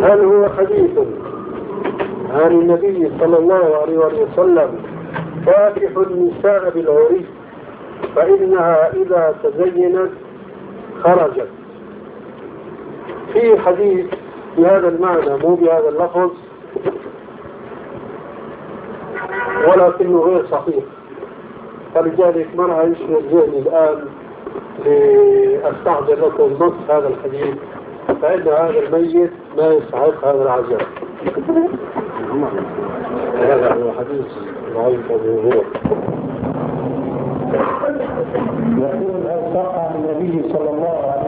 هل هو حديث عن النبي صلى الله عليه وسلم فاكح النساء بالعري فإنها إذا تزينت خرجت؟ في حديث بهذا المعنى مو بهذا اللفظ ولكنه غير صحيح، فلذلك ما راح يشغل ذهني الآن لأستحضر لكم نص هذا الحديث، فإن هذا الميت ما يستحق هذا العذاب. هذا هو حديث ضعيف وهو يقول هل صح عن النبي صلى الله عليه